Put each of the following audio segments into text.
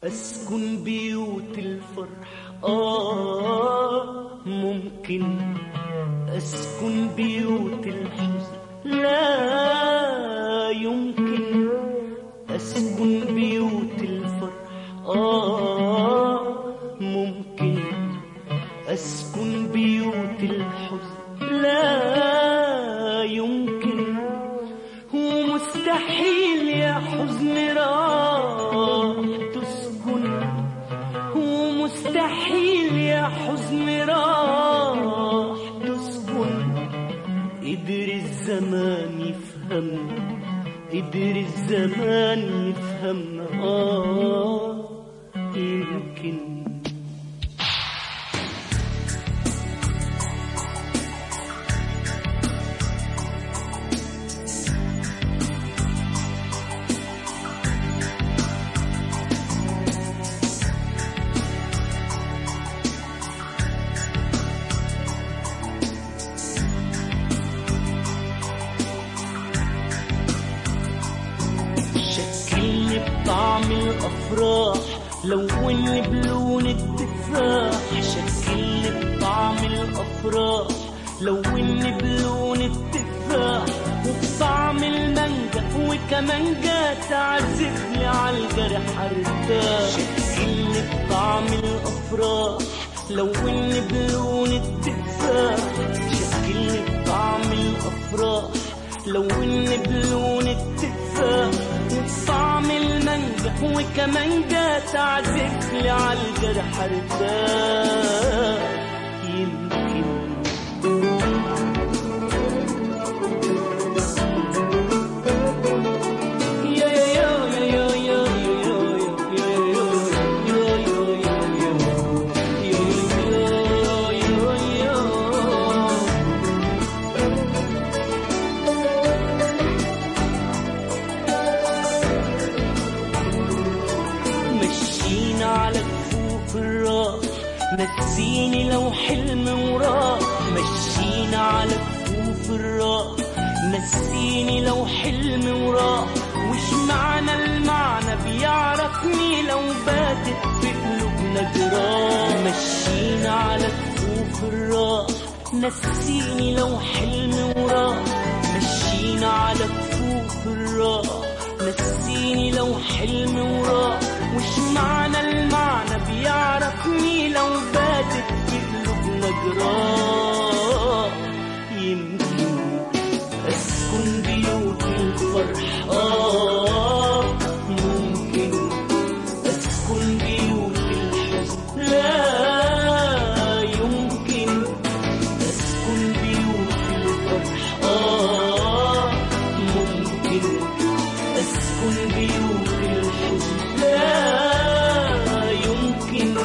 أسكن بيوت الفرح ممكن أسكن بيوت الحزن لا يمكن أسكن بيوت الفرح ممكن أسكن بيوت الحزن لا يمكن ومستحيل يا حزن راح تسكن ومستحيل يا حزن راح تسكن قدر الزمان يفهمنا قدر الزمان يفهمنا يمكن طعم الأفراح لوني بلون التفاح شكلني بطعم الأفراح لوني بلون التفاح وبطعم المانجا وكمانجا تعزفلي عالجرح ارتاح شكلني بطعم الأفراح لوني بلون التفاح شكلني بطعم الأفراح لوني بلون التفاح وبطعم المانجا وكمانجا تعزفلي عالجرح ارتاح يمكن على كفوف الراح نسيني لو حلم وراح مشينا على كفوف الراح نسيني لو حلم وراح وش معنى المعنى بيعرفني لو باتت في قلوبنا جراح مشينا على كفوف الراح نسيني لو حلم وراح مشينا على كفوف الراح نسيني لو حلم وراح وش معنى المعنى بيعرفني لو باتت في قلوبنا جراح يمكن أسكن بيوت الفرح ممكن أسكن بيوت الحزن لا يمكن أسكن بيوت الفرح ممكن أسكن بيوت الحزن لا يمكن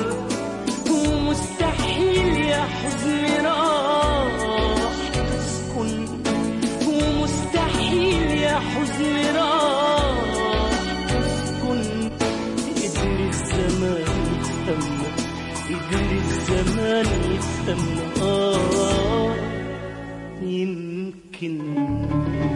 ومستحيل يا حزن راح تسكن ومستحيل يا حزن راح تسكن قدر الزمان يفهمنا قدر الزمان يفهمنا يمكن